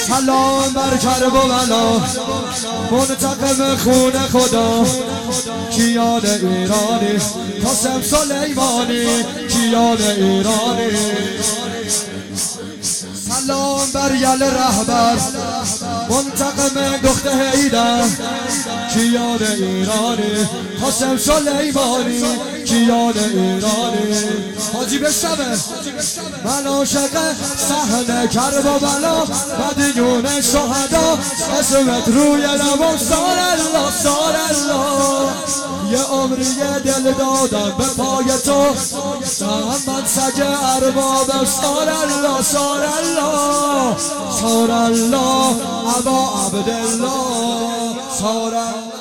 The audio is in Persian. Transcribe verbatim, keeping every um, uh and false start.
سلام بر کرب و بلا منتقم خون خدا کیان ایرانی قاسم سلیمانی کیان ایرانی سلام بر یل رهبر منتقم دخت حیدر کیان ایرانی قاسم سلیمانی کیان ایرانی حاجی بشنوه من عاشق صحنه کرب و بلا مدیون شهدا اسمت روی لبم سار الله سار الله یه عمری دل دادم به پای تو من سگ اربابم سار الله سار الله سار الله ابا عبدالله سار الله